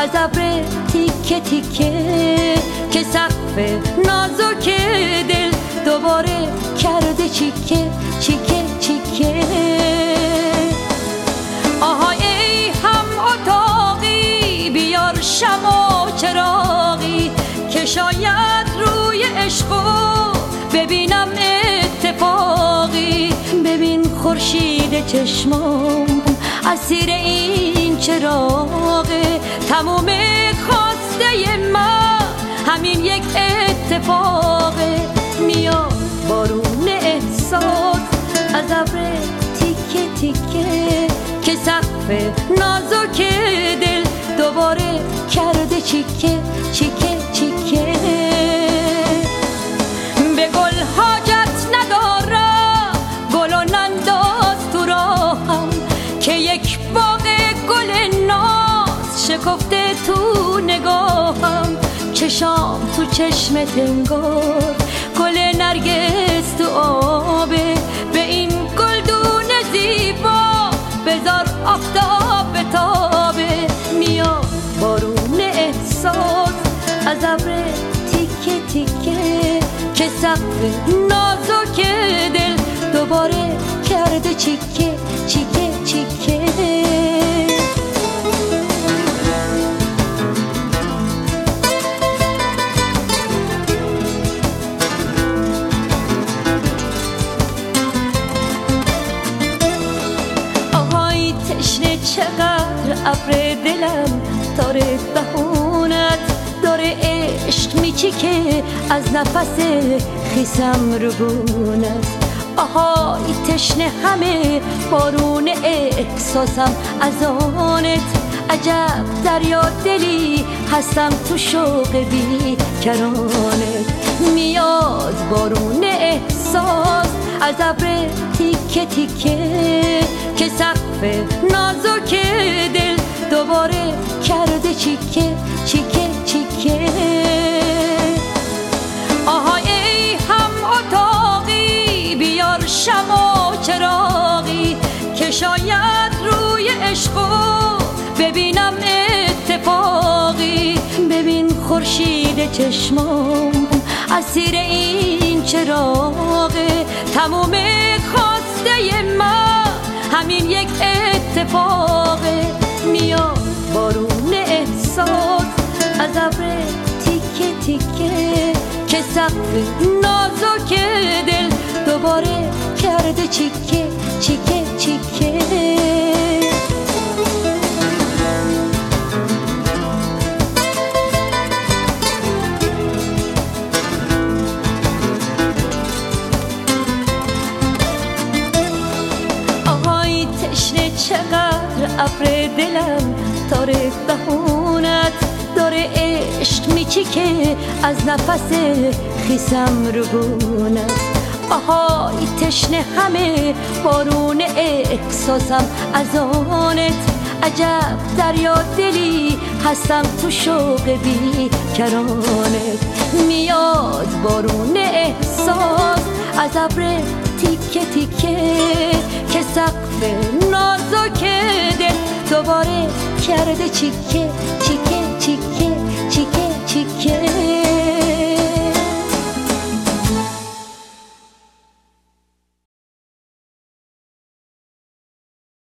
از ابر تیکه تیکه که سقف نازک دل دوباره کرده چیکه چیکه چیکه. آهای ای هم اتاقی بیار شمع و چراغی که شاید روی عشقو ببینم اتفاقی. ببین خورشید چشمام اسیر این چراغه، تموم خواسته من همین یک اتفاقه. میاد بارون احساس از ابر تیکه تیکه که سقف نازک دل دوباره کرده چیکه چیکه چیکه. به گل حاجت ندارم گل و ننداز تو راهم که یک باغ گل ناز شکفته تو نگاهم. چشام تو چشمت انگار گل نرگس تو آبه، به این گلدون زیبا بذار آفتاب بتابه. میاد بارون احساس از ابر تیکه تیکه که سقف نازک دل دوباره کرده چیکه چیکه چیکه. آهای تشنه چقدر ابر دلم داره بهونت، داره عشق میچیکه از نفس خیسم رو گونت. آهای تشنه همه بارون احساسم از آنت، عجب دریا دلی هستم تو شوق بی کرانت. میاد بارون احساس از ابر تیکه تیکه که سقف نازک دل دوباره کرده چیکه چیکه چیکه. آهای ای هم اتاقی بیار شمع و چراغی که شاید روی عشقو ببینم اتفاقی. ببین خورشید چشمام اسیر این چراغه، تموم خواسته من همین یک اتفاقه. میاد بارون احساس از ابر تیکه تیکه که سقف نازک دل دوباره کرده چیکه چیکه چیکه. آهای تشنه چقدر ابر دلم داره بهونت، داره عشق میچیکه از نفس خیسم رو گونت. آهای تشنه همه بارون احساسم از آنت، عجب دریا دلی هستم تو شوق بی کرانت. میاد بارون احساس از ابر تیکه تیکه که سقف نازک دل دوباره کرده چیکه چیکه چیکه.